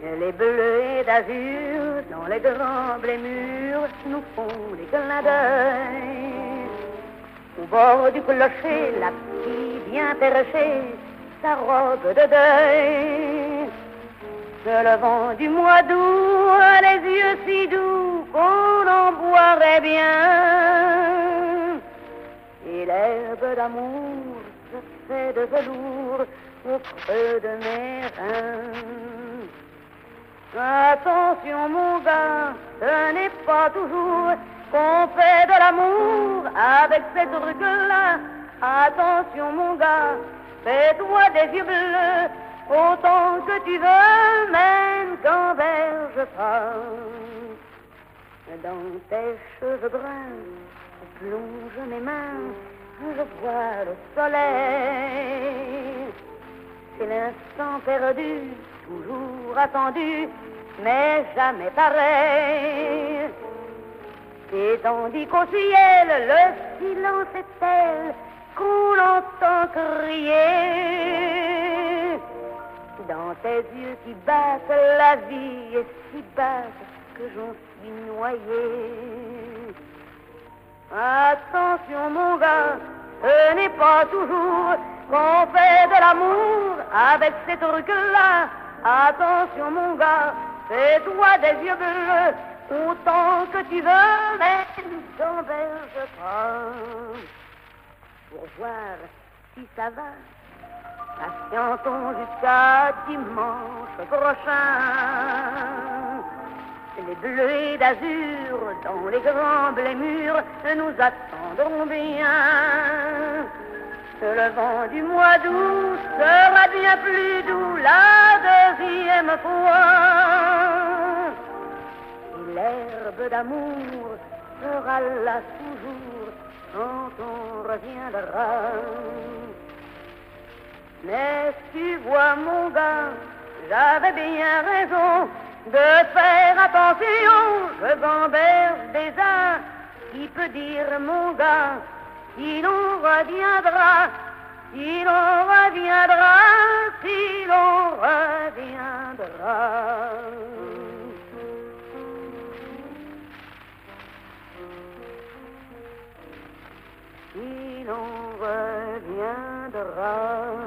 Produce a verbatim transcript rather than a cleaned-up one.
Les bleus d'azur dans les grands blés mûrs nous font des clins d'œil. Au bord du clocher, la petite vient percher sa robe de deuil. De le vent du mois d'août, les yeux si doux qu'on en boirait bien. Et l'herbe d'amour se fait de velours au creux de mes reins. Attention mon gars, ce n'est pas toujours qu'on fait de l'amour avec ces trucs-là. Attention mon gars, fais-toi des yeux bleus autant que tu veux, même quand verge pas. Dans tes cheveux bruns, je plonge mes mains, je vois le soleil. C'est l'instant perdu, toujours attendu, mais jamais pareil. Et tandis qu'au ciel, le silence est tel qu'on l'entend crier. Dans tes yeux qui battent, la vie est si basse que j'en suis noyé. Attention mon gars, ce n'est pas toujours qu'on fait de l'amour avec ces trucs-là. Attention mon gars, fais-toi des yeux bleus autant que tu veux, mais t'enverge pas. Pour voir si ça va, patientons jusqu'à dimanche prochain. Les bleus d'azur dans les grands blés mûrs nous attendront bien. Le vent du mois d'août sera bien plus doux la deuxième fois. Et l'herbe d'amour sera là toujours quand on reviendra. Mais tu vois mon gars, j'avais bien raison de faire attention. Je gamberge des uns, qui peut dire mon gars, si l'on reviendra, si l'on reviendra, si l'on reviendra. Si l'on reviendra.